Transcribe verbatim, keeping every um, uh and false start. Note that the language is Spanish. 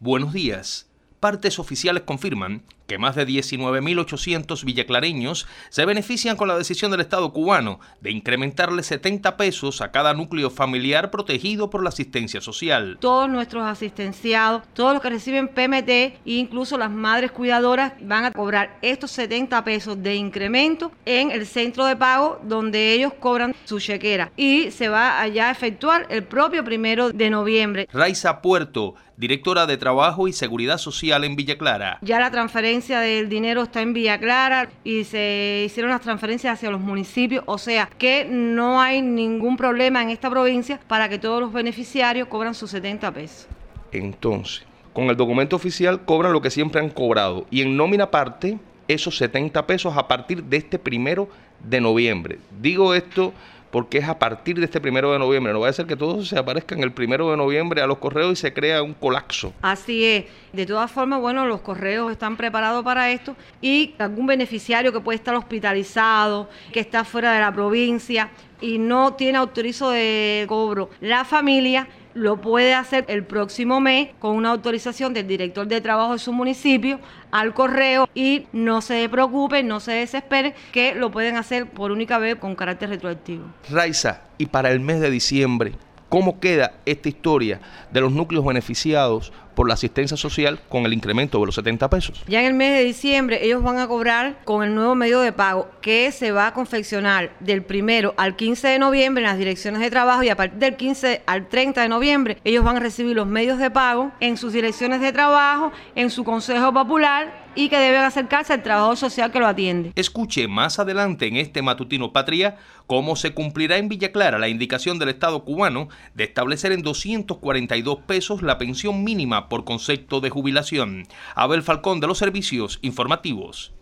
Buenos días. Partes oficiales confirman que más de diecinueve mil ochocientos villaclareños se benefician con la decisión del Estado cubano de incrementarle setenta pesos a cada núcleo familiar protegido por la asistencia social. Todos nuestros asistenciados, todos los que reciben P M T e incluso las madres cuidadoras van a cobrar estos setenta pesos de incremento en el centro de pago donde ellos cobran su chequera y se va allá a efectuar el propio primero de noviembre. Raiza Puerto, directora de Trabajo y Seguridad Social en Villa Clara. Ya la transferencia del dinero está en Villa Clara y se hicieron las transferencias hacia los municipios, o sea que no hay ningún problema en esta provincia para que todos los beneficiarios cobran sus setenta pesos. Entonces, con el documento oficial cobran lo que siempre han cobrado y en nómina parte esos setenta pesos a partir de este primero de noviembre. Digo esto porque es a partir de este primero de noviembre. No va a ser que todos se aparezcan el primero de noviembre a los correos y se crea un colapso. Así es. De todas formas, bueno, los correos están preparados para esto y algún beneficiario que puede estar hospitalizado, que está fuera de la provincia y no tiene autorizo de cobro, la familia lo puede hacer el próximo mes con una autorización del director de trabajo de su municipio al correo y no se preocupen, no se desesperen, que lo pueden hacer por única vez con carácter retroactivo. Raiza, y para el mes de diciembre, ¿cómo queda esta historia de los núcleos beneficiados por la asistencia social con el incremento de los setenta pesos? Ya en el mes de diciembre ellos van a cobrar con el nuevo medio de pago que se va a confeccionar del primero al quince de noviembre en las direcciones de trabajo y a partir del quince al treinta de noviembre ellos van a recibir los medios de pago en sus direcciones de trabajo, en su consejo popular y que deben acercarse al trabajador social que lo atiende. Escuche más adelante en este Matutino Patria cómo se cumplirá en Villa Clara la indicación del Estado cubano de establecer en doscientos cuarenta y dos pesos la pensión mínima por concepto de jubilación. Abel Falcón, de los Servicios Informativos.